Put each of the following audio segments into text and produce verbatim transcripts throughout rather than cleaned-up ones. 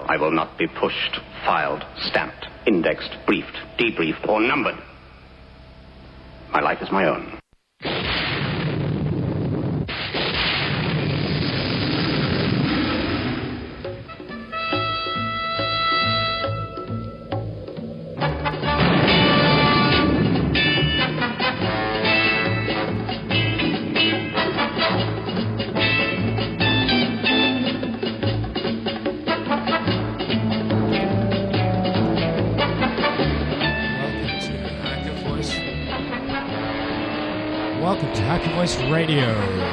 I will not be pushed, filed, stamped, indexed, briefed, debriefed, or numbered. My life is my own. Radio.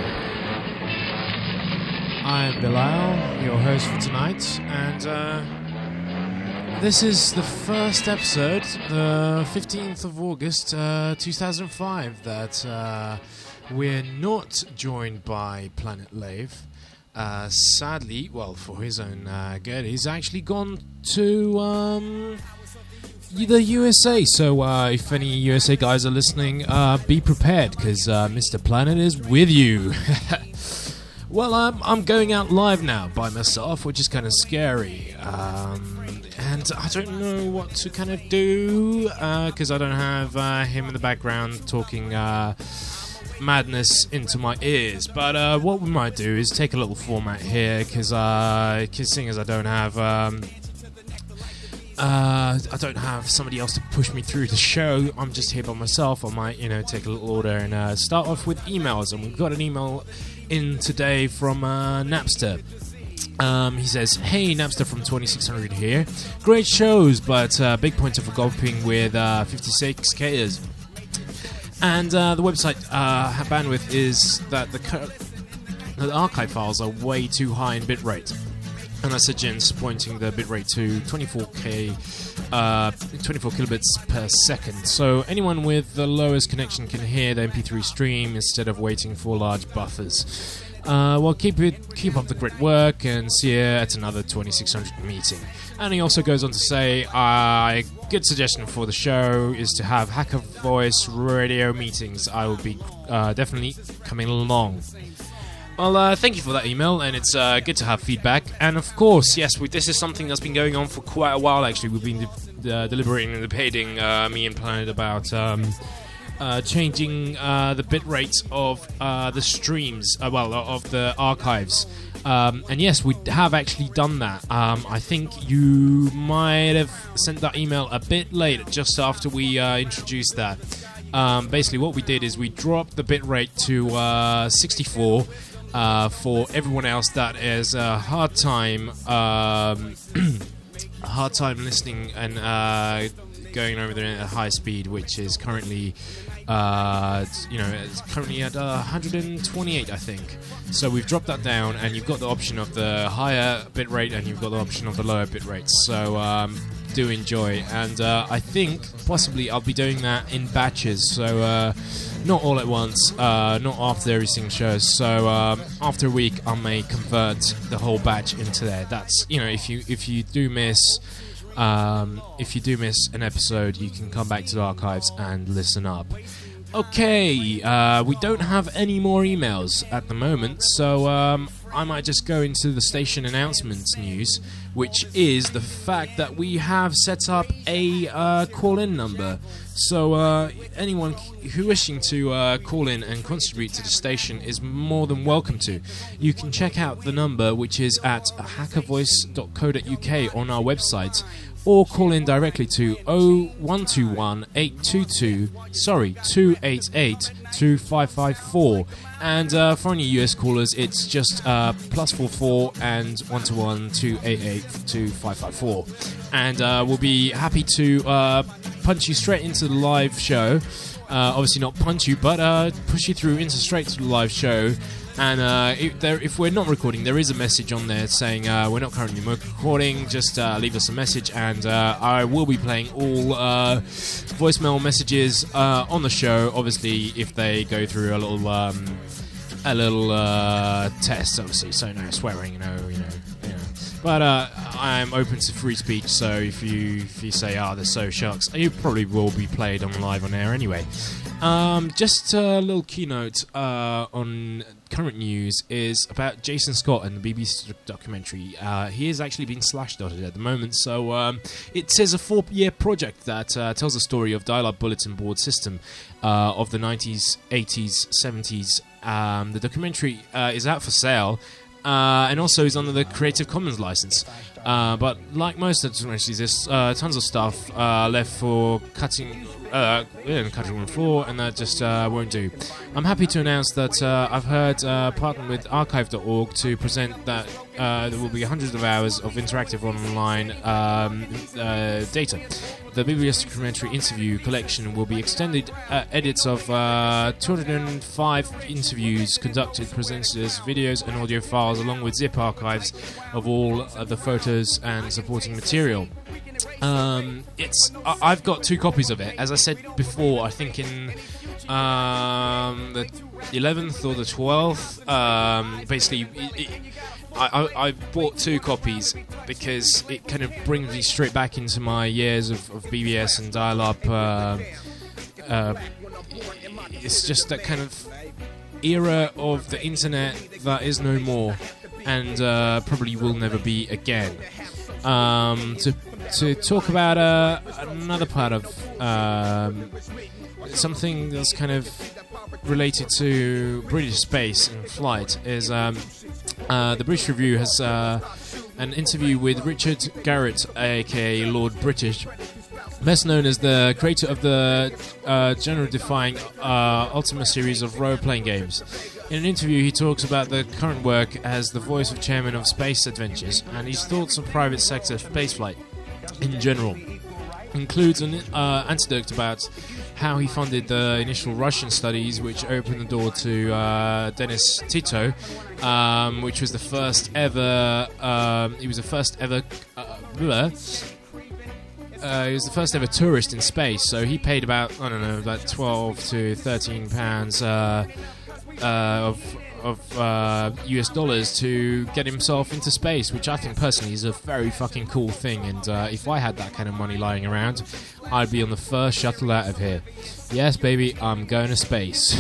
I'm Bilal, your host for tonight, and uh, this is the first episode, the fifteenth of August, uh, two thousand five, that uh, we're not joined by Planet Lave. Uh, sadly, well, for his own uh, good, he's actually gone to um, the U S A, so uh, if any U S A guys are listening, uh, be prepared, because uh, Mister Planet is with you. Well, um, I'm going out live now by myself, which is kind of scary, um, and I don't know what to kind of do, because uh, I don't have uh, him in the background talking uh, madness into my ears. But uh, what we might do is take a little format here, because uh, seeing as I don't have... Um, Uh, I don't have somebody else to push me through the show. I'm just here by myself. I might, you know, take a little order and uh, start off with emails. And we've got an email in today from uh, Napster. Um, he says, "Hey, Napster from twenty-six hundred here. Great shows, but uh, big pointer for gulping with uh, fifty-six K's. And uh, the website uh, bandwidth is that the, co- the archive files are way too high in bitrate. And that's a gens pointing the bitrate to twenty-four K, uh, twenty-four kilobits per second. So anyone with the lowest connection can hear the M P three stream instead of waiting for large buffers. Uh, well, keep it, keep up the great work, and see you at another twenty-six hundred meeting." And he also goes on to say, "A uh, good suggestion for the show is to have Hacker Voice radio meetings. I will be uh, definitely coming along." Well, uh, thank you for that email, and it's uh, good to have feedback. And of course, yes, we, this is something that's been going on for quite a while, actually. We've been de- uh, deliberating and debating, uh, me and Planet, about um, uh, changing uh, the bitrate of uh, the streams, uh, well, of the archives. Um, and yes, we have actually done that. Um, I think you might have sent that email a bit late, just after we uh, introduced that. Um, basically, what we did is we dropped the bitrate to uh, sixty-four. Uh, for everyone else that is a hard time, um, a hard time listening and uh, going over there at a high speed, which is currently, uh, you know, it's currently at uh, one hundred twenty-eight, I think. So we've dropped that down, and you've got the option of the higher bitrate, and you've got the option of the lower bitrate. So um, do enjoy, and uh, I think possibly I'll be doing that in batches. So. Uh, Not all at once, uh, not after every single show. So um, after a week, I may convert the whole batch into there. That's, you know, if you if you do miss um, if you do miss an episode, you can come back to the archives and listen up. Okay, uh, we don't have any more emails at the moment, so um, I might just go into the station announcements news, which is the fact that we have set up a uh, call-in number. So uh, anyone who wishing to uh, call in and contribute to the station is more than welcome to. You can check out the number, which is at hacker voice dot co dot uk on our website, or call in directly to oh one two one eight two two sorry two eight eight two five five four. And uh, for any U S callers, it's just uh, plus four four and one two one two eight eight two five five four. And uh, we'll be happy to uh, punch you straight into the live show. Uh, obviously not punch you, but uh, push you through into straight to the live show. And uh, if, there, if we're not recording, there is a message on there saying uh, we're not currently recording. Just uh, leave us a message, and uh, I will be playing all uh, voicemail messages uh, on the show. Obviously, if they go through a little um, a little uh, test, obviously, so no swearing, you know, you know, you know. But uh, I'm open to free speech, so if you if you say, "Ah, oh, they're so shucks," you probably will be played on live on air anyway. Um, just a little keynote uh, on current news is about Jason Scott and the B B C documentary. Uh, he is actually being slashdotted at the moment, so um, it is a four-year project that uh, tells the story of dial-up bulletin board system uh, of the nineties, eighties, seventies. Um, the documentary uh, is out for sale. Uh, and also is under the Creative Commons license. Uh, but like most of the documentaries, there's uh, tons of stuff uh, left for cutting, uh, yeah, cutting room floor, and that just uh, won't do. I'm happy to announce that uh, I've heard uh, partnered with archive dot org to present that uh, there will be hundreds of hours of interactive online um, uh, data. The B B S documentary interview collection will be extended uh, edits of uh, two hundred five interviews conducted, presented as videos and audio files, along with zip archives of all of the photos and supporting material. Um, it's I- I've got two copies of it. As I said before, I think in um, the eleventh or the twelfth, um, basically. It, it, I, I, I bought two copies because it kind of brings me straight back into my years of, of B B S and dial-up. Uh, uh, it's just that kind of era of the internet that is no more and uh, probably will never be again. Um, to to talk about uh, another part of um, something that's kind of related to British space and flight is um, uh, the British Review has uh, an interview with Richard Garrett, aka Lord British, best known as the creator of the uh, genre-defying uh, Ultima series of role-playing games. In an interview, he talks about the current work as the voice of chairman of Space Adventures and his thoughts on private sector spaceflight in general. Includes an uh, anecdote about how he funded the initial Russian studies, which opened the door to uh, Denis Tito, um, which was the first ever. Um, he was the first ever. Uh, uh, he was the first ever tourist in space. So he paid about I don't know, about twelve to thirteen pounds uh, uh, of. of uh, U S dollars to get himself into space, which I think personally is a very fucking cool thing, and uh, if I had that kind of money lying around, I'd be on the first shuttle out of here. Yes, baby, I'm going to space.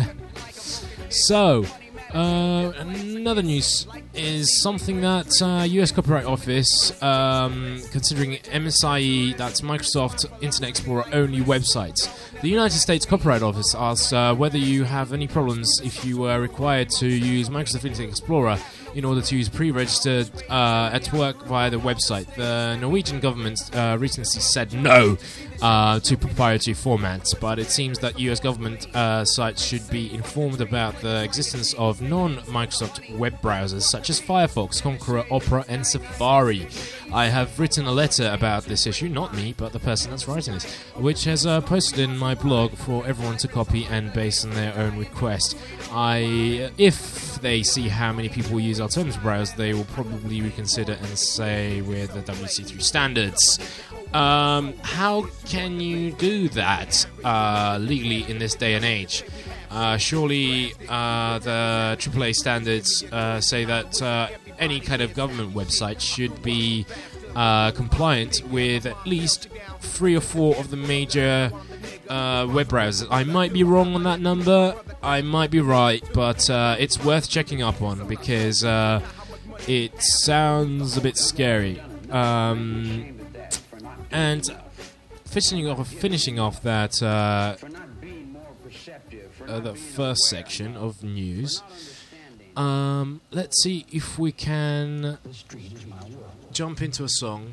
So, uh, another news is something that uh, U S Copyright Office, um, considering M S I E, that's Microsoft Internet Explorer only websites. The United States Copyright Office asks uh, whether you have any problems if you were required to use Microsoft Internet Explorer in order to use pre-registered uh, at work via the website. The Norwegian government uh, recently said no uh, to proprietary formats, but it seems that U S government uh, sites should be informed about the existence of non-Microsoft web browsers such as Firefox, Konqueror, Opera, and Safari. I have written a letter about this issue, not me, but the person that's writing this, which has uh, posted in my blog for everyone to copy and base on their own request. I, if they see how many people use alternative browsers, they will probably reconsider and say we're the W C three standards. Um, how can you do that uh, legally in this day and age? Uh, surely uh, the triple A standards uh, say that uh, any kind of government website should be uh, compliant with at least three or four of the major uh, web browsers. I might be wrong on that number, I might be right, but uh, it's worth checking up on because uh, it sounds a bit scary. Um, and finishing off, finishing off that uh, uh, the first section of news. Um, let's see if we can jump into a song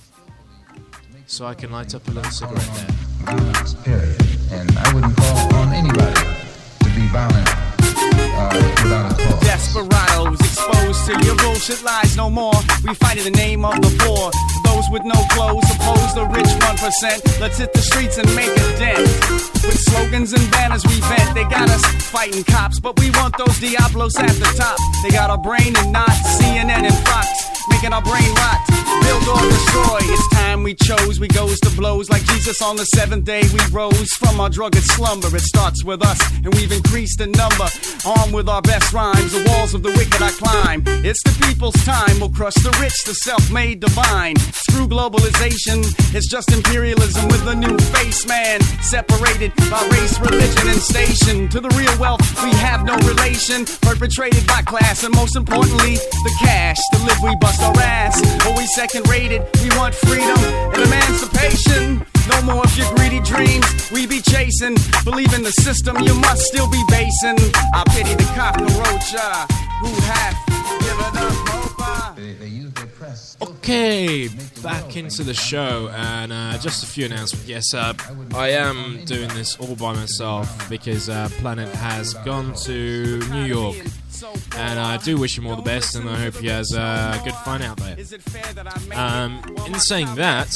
so I can light up a little cigarette there. Violence, period. And I wouldn't call on anybody to be violent uh, without a cause. Desperados exposed to your bullshit lies no more. We fight in the name of the poor. Those with no clothes oppose the rich one percent. Let's hit the streets and make a dent. With slogans and banners we vent. They got us fighting cops, but we want those Diablos at the top. They got our brain and not C N N and Fox, making our brain rot. Build or destroy, it's time we chose. We goes to blows like Jesus on the seventh day. We rose from our drugged slumber. It starts with us, and we've increased in number. Armed with our best rhymes, the walls of the wicked I climb. It's the people's time, we'll crush the rich, the self-made divine. Screw globalization, it's just imperialism with a new face, man. Separated by race, religion, and station. To the real wealth, we have no relation. Perpetrated by class, and most importantly, the cash. To live, we bust our ass. Always second rated, we want freedom and emancipation. No more of your greedy dreams we be chasing. Believe in the system, you must still be basing. I pity the cockroach uh, who hath given up hope. uh. They, they use their press. Okay, back into the show, and uh, just a few announcements. Yes, uh, I am doing this all by myself because uh, Planet has gone to New York, and I do wish him all the best, and I hope he has uh, good fun out there. Um, in saying that,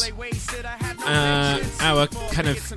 uh, our kind of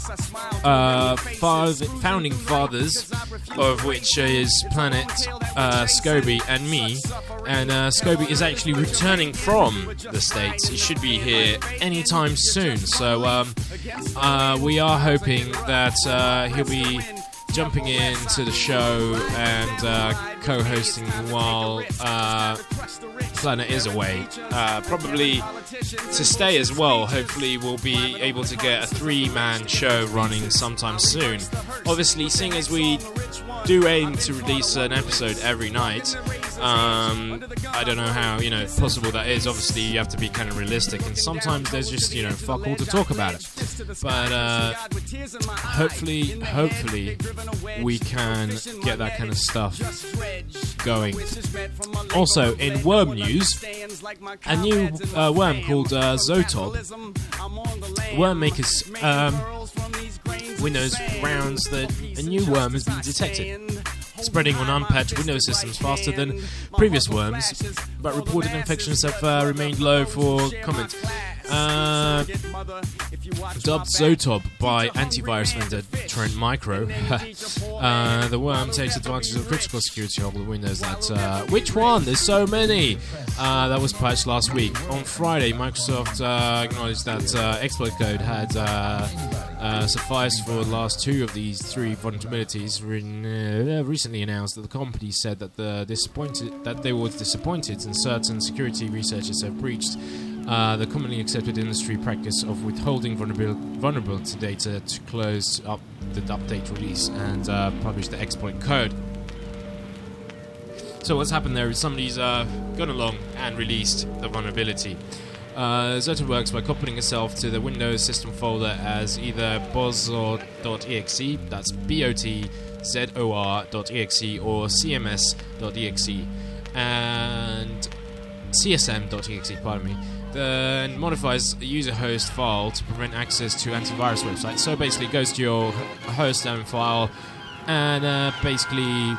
uh, father, founding fathers, of which is Planet, uh, Scobie, and me, and uh, Scobie is actually returning from the States. He should be here anytime soon, so um, uh, we are hoping that uh, he'll be jumping into the show and uh, co-hosting while uh, Planet is away. Uh, probably to stay as well. Hopefully we'll be able to get a three-man show running sometime soon. Obviously, seeing as we do aim to release an episode every night, um, I don't know how, you know, possible that is. Obviously, you have to be kind of realistic, and sometimes there's just, you know, fuck all to talk about it. But uh, hopefully, hopefully, we can get that kind of stuff going. Also, in worm news, a new uh, worm called uh, Zotob. Worm makers um, Windows grounds that a new worm has been detected, spreading on unpatched Windows systems faster than previous worms, but reported infections have uh, remained low for comment. Uh, dubbed Zotob by antivirus vendor Trend Micro, uh, the worm takes advantage of the critical security of the Windows that... Uh, which one? There's so many! Uh, that was patched last week. On Friday, Microsoft uh, acknowledged that uh, exploit code had uh, uh, sufficed for the last two of these three vulnerabilities. Re- uh, recently announced that the company said that the disappointed that they were disappointed and certain security researchers have breached Uh, the commonly accepted industry practice of withholding vulnerabil- vulnerability data to close up the update release and uh, publish the exploit code. So what's happened there is somebody's uh, gone along and released the vulnerability. Uh, Zotob works by copying itself to the Windows system folder as either bozor dot e x e, that's B O T Z O R dot E X E, or C M S dot E X E, and C S M dot E X E, pardon me. Then modifies the user host file to prevent access to antivirus websites. So basically it goes to your host and file and uh, basically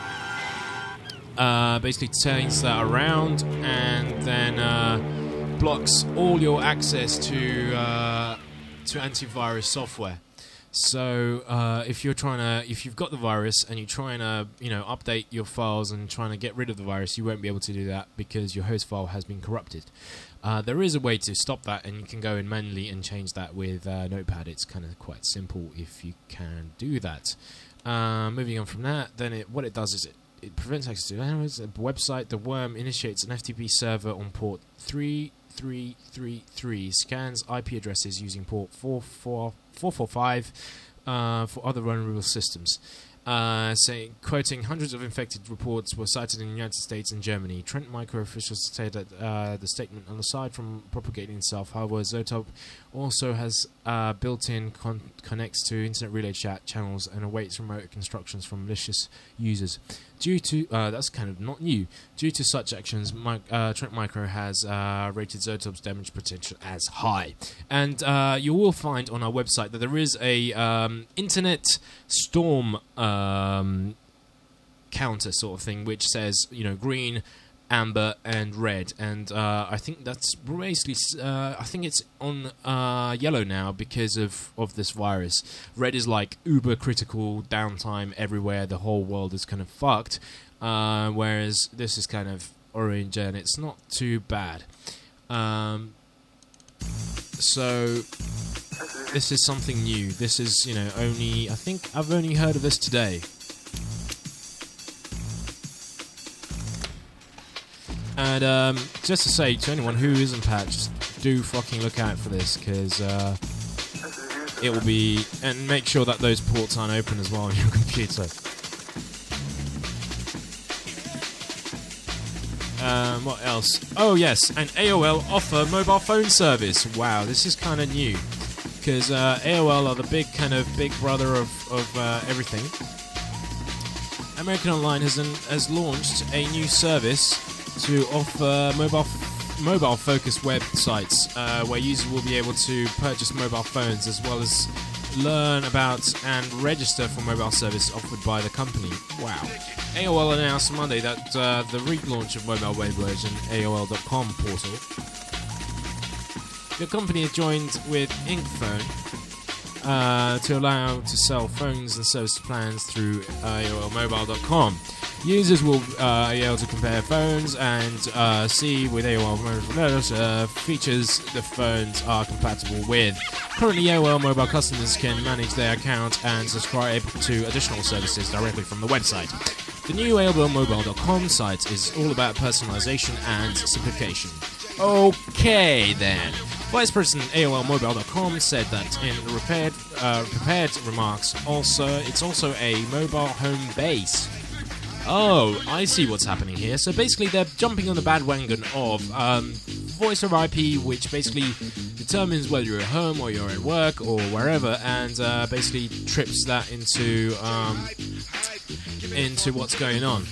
uh, basically turns that around and then uh, blocks all your access to uh, to antivirus software. So uh, if you're trying to, if you've got the virus and you're trying to, you know, update your files and trying to get rid of the virus, you won't be able to do that because your host file has been corrupted. Uh, there is a way to stop that, and you can go in manually and change that with uh, Notepad. It's kind of quite simple if you can do that. Uh, moving on from that, then it, what it does is it, it prevents access to a website. The worm initiates an F T P server on port three three three three, scans I P addresses using port four four four five uh, for other vulnerable systems. Uh, saying, quoting, hundreds of infected reports were cited in the United States and Germany. Trend Micro officials stated uh, the statement, and aside from propagating itself, however, Zotob also has uh, built-in con- connects to internet relay chat channels and awaits remote instructions from malicious users. Due to uh, that's kind of not new. Due to such actions, my, uh, Trend Micro has uh, rated Zotob's damage potential as high, and uh, you will find on our website that there is a um, internet storm um, counter sort of thing, which says, you know, green, amber, and red, and uh, I think that's basically uh, I think it's on uh, yellow now because of, of this virus. Red is like uber critical downtime everywhere, the whole world is kind of fucked, uh, whereas this is kind of orange and it's not too bad. Um, so this is something new. This is, you know, only, I think I've only heard of this today. And um, just to say to anyone who isn't patched, do fucking look out for this, because uh, it will be... And make sure that those ports aren't open as well on your computer. Um, what else? Oh yes, and A O L offer mobile phone service. Wow, this is kind of new, because uh, A O L are the big kind of big brother of, of uh, everything. American Online has an, has launched a new service to offer mobile mobile focused websites uh, where users will be able to purchase mobile phones as well as learn about and register for mobile service offered by the company. Wow. A O L announced on Monday that uh, the relaunch of mobile web version A O L dot com portal. The company has joined with Inkphone uh, to allow to sell phones and service plans through A O L mobile dot com. Users will uh, be able to compare phones and uh, see with A O L mobile uh, features the phones are compatible with. Currently, A O L mobile customers can manage their account and subscribe to additional services directly from the website. The new A O L mobile dot com site is all about personalization and simplification. Okay, then. Vice President A O L mobile dot com said that in the prepared, uh, prepared remarks, also it's also a mobile home base. Oh, I see what's happening here. So basically, they're jumping on the bandwagon of um, voice over I P, which basically determines whether you're at home or you're at work or wherever, and uh, basically trips that into um, into what's going on.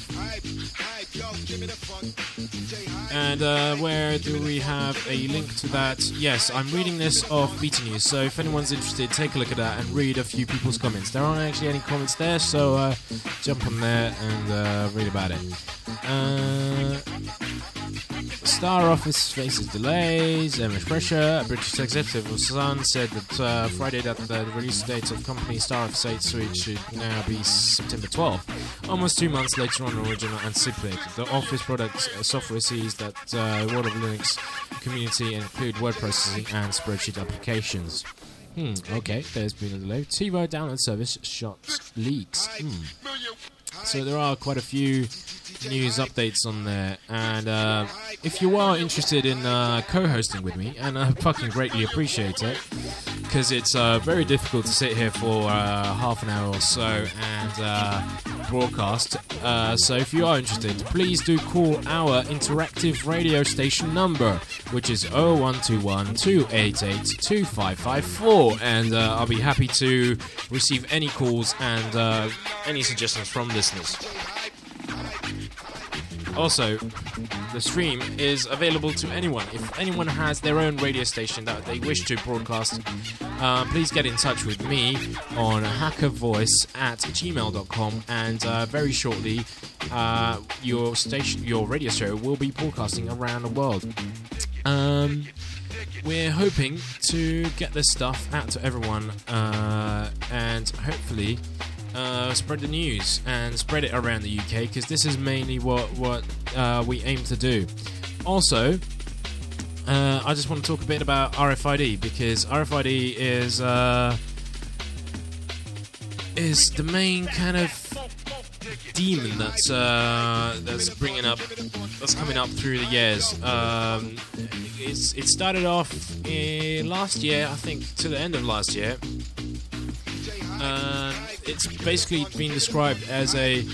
And uh, where do we have a link to that? Yes, I'm reading this off Beta News, so if anyone's interested, take a look at that and read a few people's comments. There aren't actually any comments there, so uh, jump on there and uh, read about it. Uh, Star Office faces delays and much pressure. A British executive of Sun said that uh, Friday that the release date of company Star Office eight Suite should now be September twelfth, almost two months later on original anticipated. The Office product uh, software sees that uh, World of Linux community include word processing and spreadsheet applications. Hmm, okay, there's been a delay. TiVo download service shots leaks. Hmm. So there are quite a few news updates on there, and uh, if you are interested in uh, co-hosting with me, and I fucking greatly appreciate it, because it's uh, very difficult to sit here for uh, half an hour or so and uh, broadcast. Uh, so if you are interested, please do call our interactive radio station number, which is oh one two one, two eight eight, two five five four, and uh, I'll be happy to receive any calls and uh, any suggestions from listeners. Also, the stream is available to anyone. If anyone has their own radio station that they wish to broadcast, uh, please get in touch with me on hackervoice at gmail dot com, and uh, very shortly uh, your station, your radio show will be broadcasting around the world. Um, we're hoping to get this stuff out to everyone, uh, and hopefully Uh, spread the news and spread it around the U K, because this is mainly what what uh, we aim to do. Also, uh, I just want to talk a bit about R F I D, because R F I D is uh, is the main kind of demon that's uh, that's bringing up that's coming up through the years. Um, it's it started off in last year, I think, to the end of last year. Uh, it's basically been described as a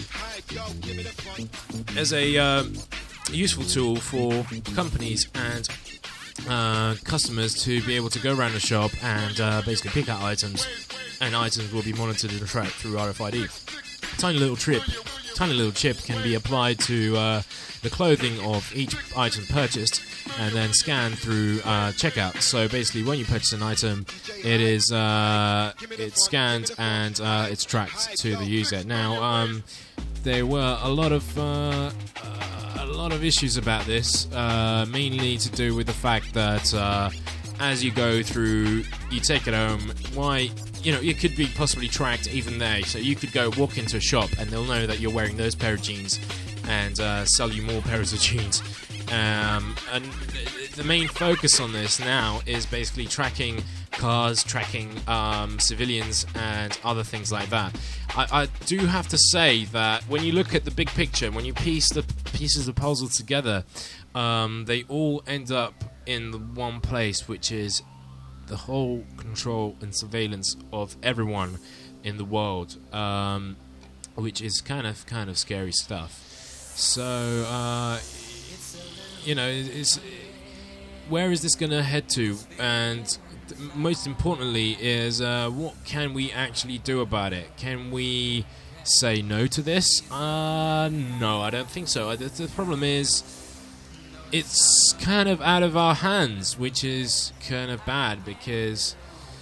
as a uh, useful tool for companies and uh, customers to be able to go around the shop and uh, basically pick out items, and items will be monitored and tracked through R F I D. Tiny little chip, tiny little chip can be applied to uh, the clothing of each item purchased, and then scanned through uh, checkout. So basically, when you purchase an item, it is uh, it's scanned and uh, it's tracked to the user. Now, um, there were a lot of uh, a lot of issues about this, uh, mainly to do with the fact that uh, as you go through, you take it home. Why? You know, it could be possibly tracked even there. So you could go walk into a shop and they'll know that you're wearing those pair of jeans and uh, sell you more pairs of jeans. Um, and the main focus on this now is basically tracking cars, tracking um, civilians, and other things like that. I, I do have to say that when you look at the big picture, when you piece the pieces of the puzzle together, um, they all end up in the one place, which is the whole control and surveillance of everyone in the world, um, which is kind of kind of scary stuff. So, uh, you know, it's, where is this going to head to? And th- most importantly is, uh, what can we actually do about it? Can we say no to this? Uh, no, I don't think so. The, the problem is, it's kind of out of our hands, which is kind of bad, because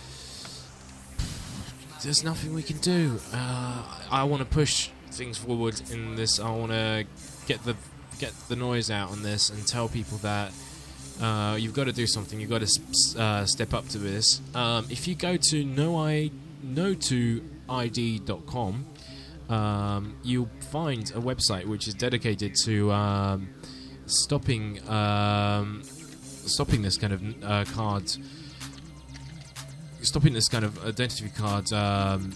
there's nothing we can do. Uh, I want to push things forward in this. I want to get the get the noise out on this and tell people that uh, you've got to do something. You've got to uh, step up to this. Um, if you go to no i no to I D dot com, um, you'll find a website which is dedicated to um, stopping um, stopping this kind of uh, card, stopping this kind of identity card. Um,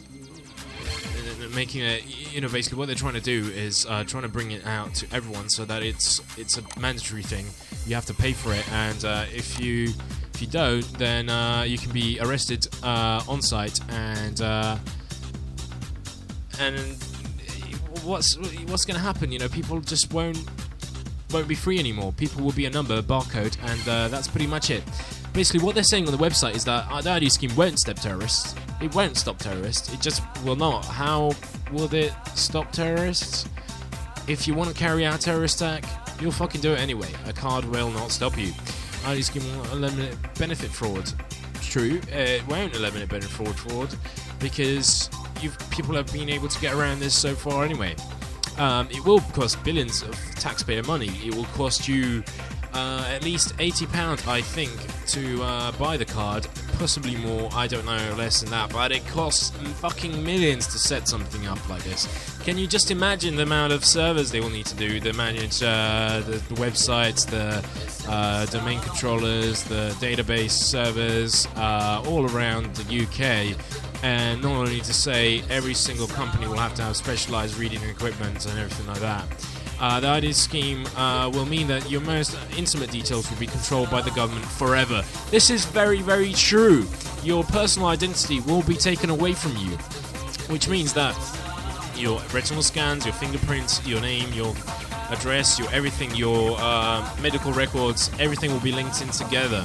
making it, you know, basically what they're trying to do is uh, trying to bring it out to everyone so that it's it's a mandatory thing. You have to pay for it, and uh, if you if you don't, then uh, you can be arrested uh, on site. And uh, and what's what's going to happen? You know, people just won't won't be free anymore. People will be a number, a barcode, and uh, that's pretty much it. Basically, what they're saying on the website is that uh, the I D scheme won't stop terrorists. It won't stop terrorists. It just will not. How will it stop terrorists? If you want to carry out a terrorist attack, you'll fucking do it anyway. A card will not stop you. I D scheme will eliminate benefit fraud. True, it won't eliminate benefit fraud, fraud because you've, people have been able to get around this so far anyway. Um, it will cost billions of taxpayer money. It will cost you uh, at least eighty pounds, I think, to uh, buy the card. Possibly more, I don't know, less than that. But it costs fucking millions to set something up like this. Can you just imagine the amount of servers they will need to do? The manage uh, the, the websites, the uh, domain controllers, the database servers, uh, all around the U K. And not only to say every single company will have to have specialized reading equipment and everything like that. Uh, the I D scheme uh, will mean that your most intimate details will be controlled by the government forever. This is very, very true. Your personal identity will be taken away from you, which means that your retinal scans, your fingerprints, your name, your address, your everything, your uh, medical records, everything will be linked in together,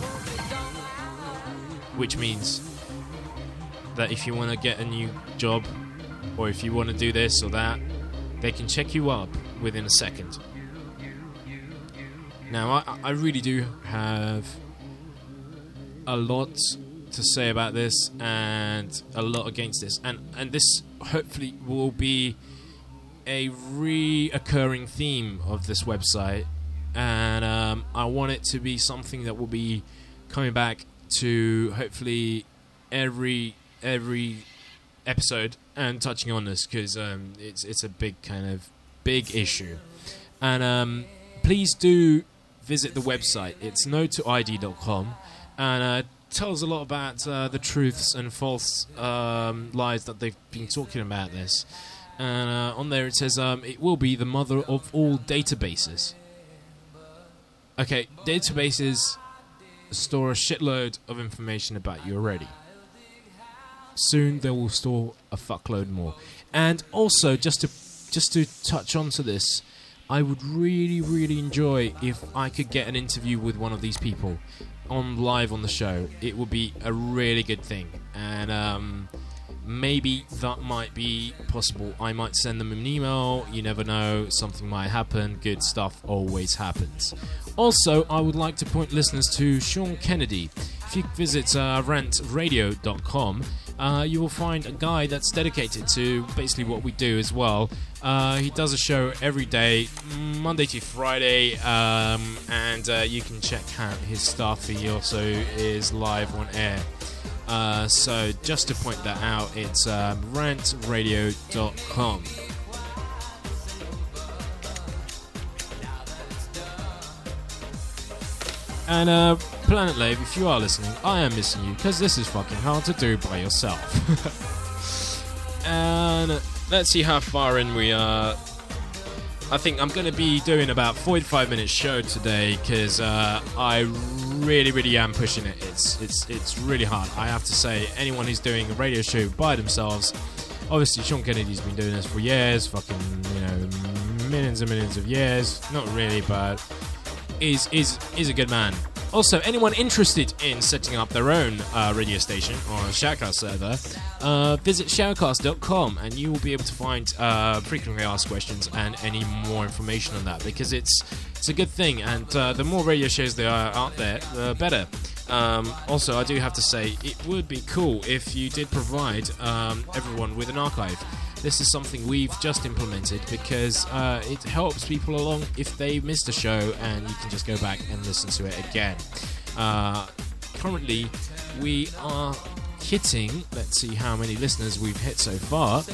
which means that if you want to get a new job, or if you want to do this or that, they can check you up within a second. Now, I, I really do have a lot to say about this and a lot against this, and and this hopefully will be a reoccurring theme of this website, and um, I want it to be something that will be coming back to hopefully every every episode and touching on this, because um, it's it's a big kind of big issue. And um, please do visit the website. It's no to I D dot com, and uh, tells a lot about uh, the truths and false um, lies that they've been talking about this. And uh, on there it says um, it will be the mother of all databases. Okay, databases store a shitload of information about you already. Soon they will store a fuckload more. And also, just to just to touch onto this, I would really, really enjoy if I could get an interview with one of these people on live on the show. It would be a really good thing, and um, maybe that might be possible. I might send them an email. You never know, something might happen. Good stuff always happens. Also, I would like to point listeners to Sean Kennedy. If you visit uh, rant radio dot com, uh, you will find a guy that's dedicated to basically what we do as well. Uh, he does a show every day, Monday to Friday, um, and uh, you can check out his stuff. He also is live on air. Uh, so just to point that out, it's um, rant radio dot com. And uh, Planet Lave, if you are listening, I am missing you, because this is fucking hard to do by yourself. And let's see how far in we are. I think I'm going to be doing about forty-five minute show today because uh, I really, really am pushing it. It's it's it's really hard. I have to say, anyone who's doing a radio show by themselves, obviously Sean Kennedy's been doing this for years, fucking, you know, millions and millions of years. Not really, but is is is a good man. Also, anyone interested in setting up their own uh, radio station or a Shoutcast server, uh, visit shoutcast dot com and you will be able to find uh, frequently asked questions and any more information on that, because it's it's a good thing, and uh, the more radio shows there are out there, the better. Um, also, I do have to say, it would be cool if you did provide um, everyone with an archive. This is something we've just implemented because uh, it helps people along if they missed a show, and you can just go back and listen to it again. Uh, currently, we are hitting, let's see how many listeners we've hit so far,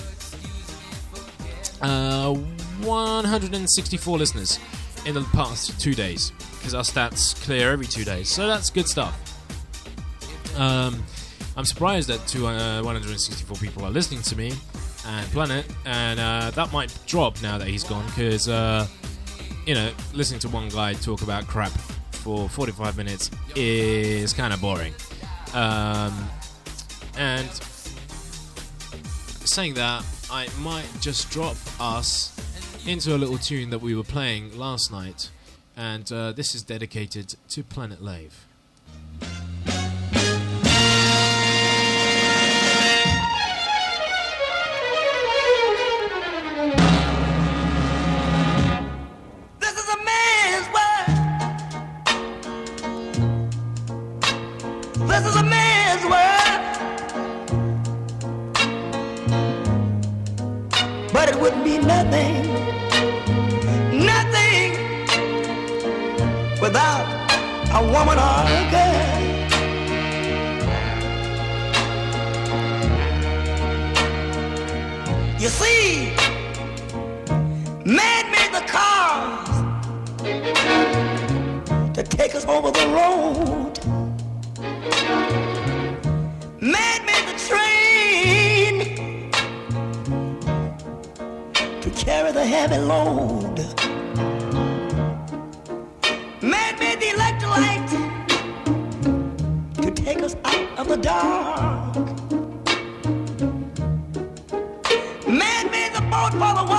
uh, one hundred sixty-four listeners in the past two days, because our stats clear every two days, so that's good stuff. Um, I'm surprised that two, uh, one hundred sixty-four people are listening to me and Planet, and uh, that might drop now that he's gone, because uh, you know, listening to one guy talk about crap for forty-five minutes is kind of boring. Um, and saying that, I might just drop us into a little tune that we were playing last night, and uh, this is dedicated to Planet Lave. This is a man's world, but it wouldn't be nothing, nothing without a woman or a girl. You see, man made the cars to take us over the road. Man made the train to carry the heavy load. Man made the electric light to take us out of the dark. Man made the boat for the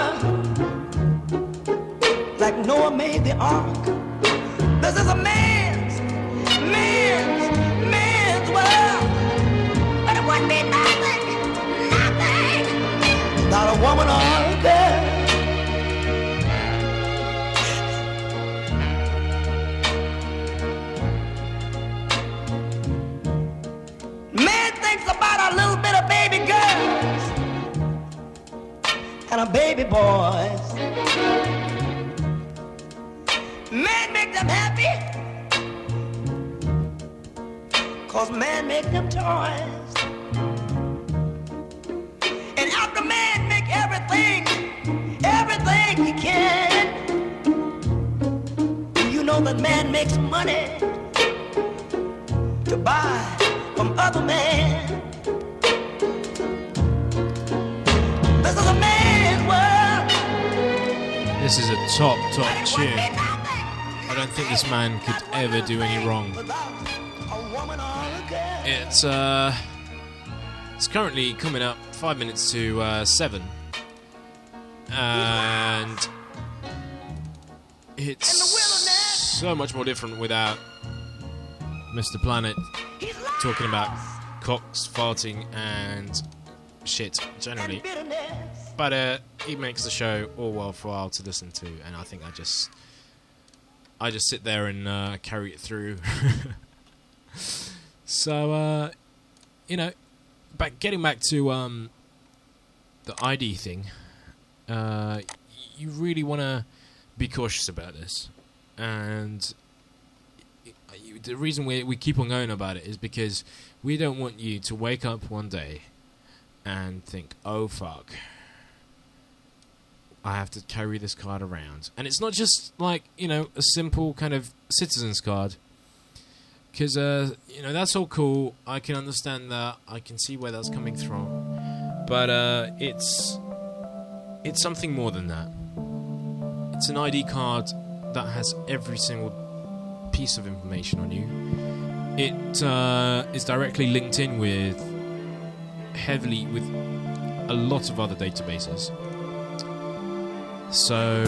water, like Noah made the ark. This is a man's, man's, man's world. But it wouldn't be nothing, nothing without a woman or a girl. Man thinks about a little bit of baby girls and a baby boys. Man make them happy, 'cause man make them toys. And after man make everything, everything he can, you know that man makes money to buy from other men. This is a man's world. This is a top, top tune. I don't think this man could ever do any wrong. It's uh, it's currently coming up five minutes to uh, seven, and it's so much more different without Mister Planet talking about cocks, farting, and shit generally. But uh, he makes the show all worthwhile to listen to, and I think I just, I just sit there and uh, carry it through. So, uh, you know, back getting back to um, the I D thing, uh, you really want to be cautious about this. And you, the reason we we keep on going about it is because we don't want you to wake up one day and think, oh, fuck, I have to carry this card around. And it's not just like, you know, a simple kind of citizen's card. Because, uh, you know, that's all cool. I can understand that. I can see where that's coming from. But uh, it's it's something more than that. It's an I D card that has every single piece of information on you. It uh, is directly linked in with heavily with a lot of other databases. So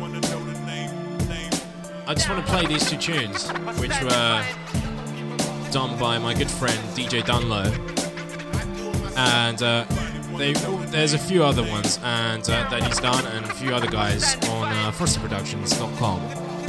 I just want to play these two tunes, which were done by my good friend D J Dunlow, and uh, they, there's a few other ones and uh, that he's done, and a few other guys on uh, frosty productions dot com.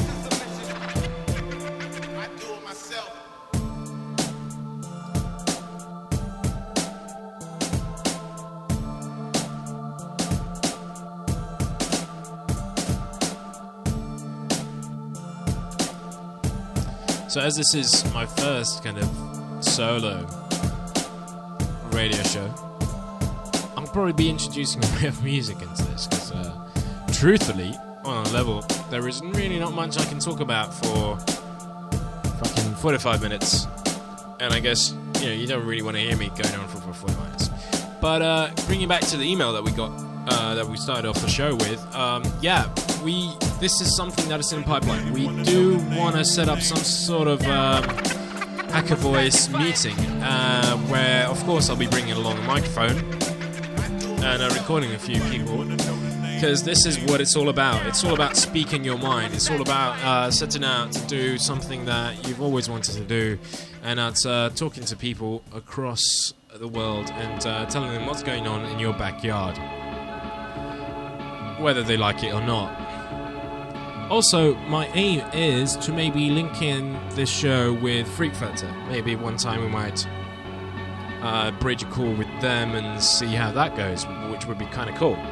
So as this is my first kind of solo radio show, I'll probably be introducing a bit of music into this, because uh, truthfully, on a level, there is really not much I can talk about for fucking forty-five minutes, and I guess, you know, you don't really want to hear me going on for, for forty minutes. But uh, bringing back to the email that we got, uh, that we started off the show with, um, yeah, we... This is something that is in the pipeline. We do want to set up some sort of um, Hacker Voice meeting, uh, where, of course, I'll be bringing along a microphone and uh, recording a few people, because this is what it's all about. It's all about speaking your mind. It's all about uh, setting out to do something that you've always wanted to do, and that's uh, talking to people across the world and uh, telling them what's going on in your backyard, whether they like it or not. Also, my aim is to maybe link in this show with Freakfilter. Maybe one time we might uh, bridge a call with them and see how that goes, which would be kind of cool.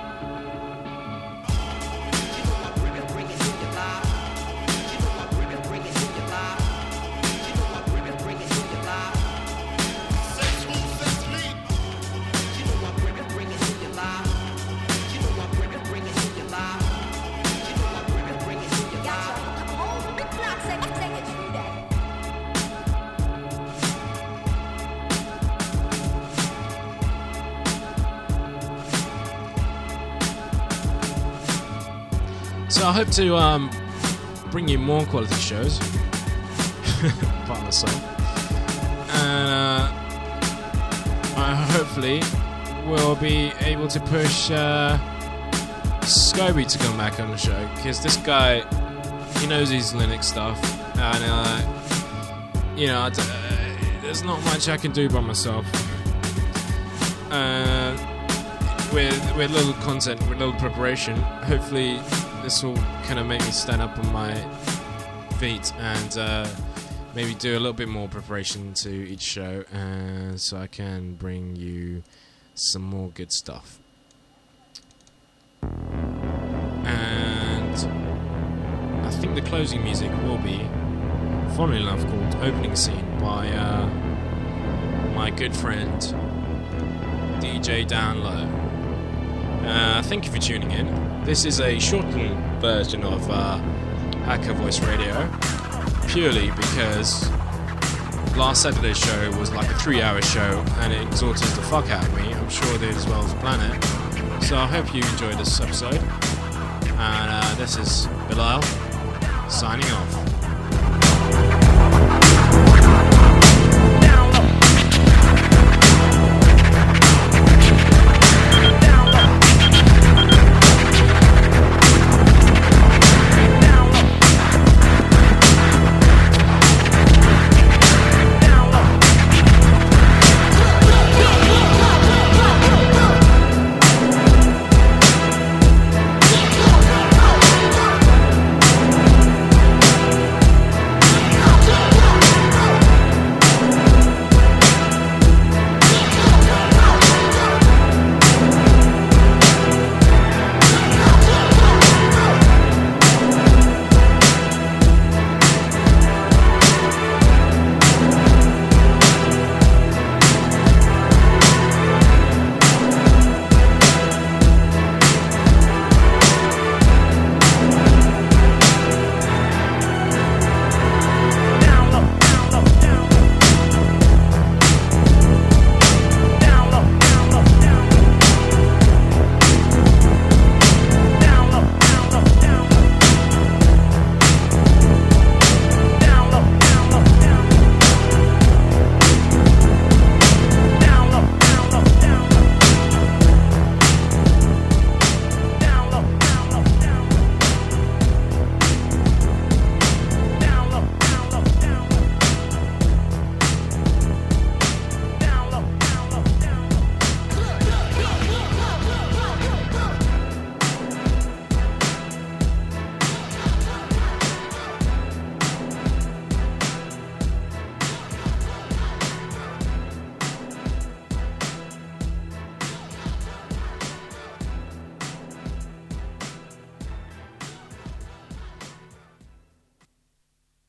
So I hope to um, bring you more quality shows, by myself, and uh, I hopefully will be able to push uh, Scobie to come back on the show, because this guy, he knows his Linux stuff, and uh, you know, I d- uh, there's not much I can do by myself. Uh, with with little content, with little preparation, hopefully this will kind of make me stand up on my feet and uh, maybe do a little bit more preparation to each show, uh, so I can bring you some more good stuff. And I think the closing music will be, funnily enough, called Opening Scene by uh, my good friend D J Download. Uh, thank you for tuning in. This is a shortened version of uh, Hacker Voice Radio, purely because last Saturday's show was like a three-hour show and it exhausted the fuck out of me. I'm sure it did as well as Planet. So I hope you enjoyed this episode. And uh, this is Bilal signing off.